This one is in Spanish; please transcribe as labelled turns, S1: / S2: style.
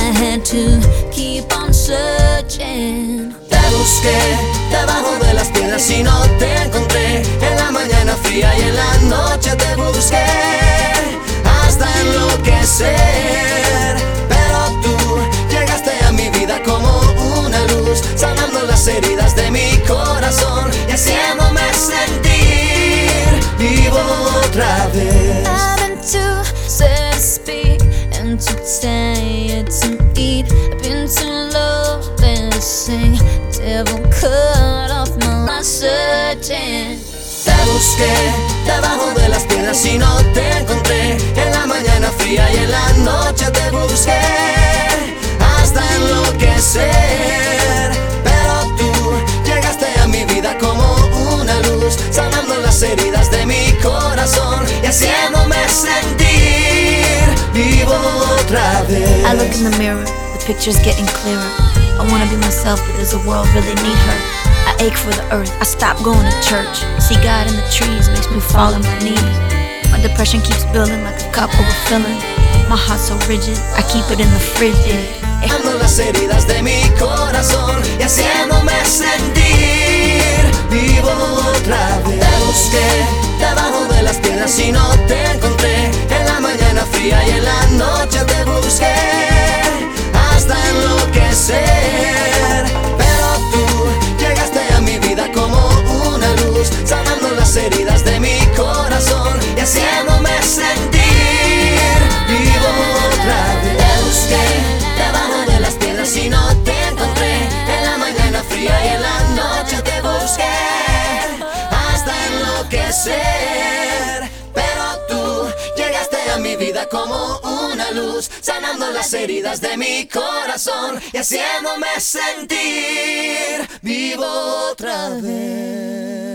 S1: I had to keep on searching.
S2: Te busqué debajo de las piedras y no te encontré. En la mañana fría y en la noche te busqué hasta enloquecer. Pero tú llegaste a mi vida como una luz, sanando las heridas de mi corazón y haciéndome sentir vivo otra vez.
S1: I've been too sad to speak and too tired to eat. I've been too low to sing. Devil cut off my searching.
S2: Te busqué debajo de las piedras y no te encontré. En la mañana fría y en la noche te busqué hasta enloquecer. Pero tú llegaste a mi vida como una luz, sanando las heridas de mi corazón y haciéndome sentir vivo otra vez.
S3: I look in the mirror, the picture's getting clearer. I wanna be myself, but does the world really need her? I ache for the earth, I stop going to church. See God in the trees, makes me fall on my knees. My depression keeps building like a cup overfilling. My heart's so rigid, I keep it in the fridge.
S2: Sanando las heridas de mi corazón y haciéndome sentir vivo otra vez. Te busqué debajo de las piedras y no te encontré. En la mañana fría y en la noche te busqué hasta enloquecer. Pero tú llegaste a mi vida como una luz, sanando las heridas de mi corazón y haciéndome sentir vivo otra vez. Te busqué debajo de las piedras y no te encontré. En la mañana fría y en la noche te busqué hasta enloquecer. Pero tú llegaste a mi vida como una luz, sanando las heridas de mi corazón y haciéndome sentir vivo otra vez.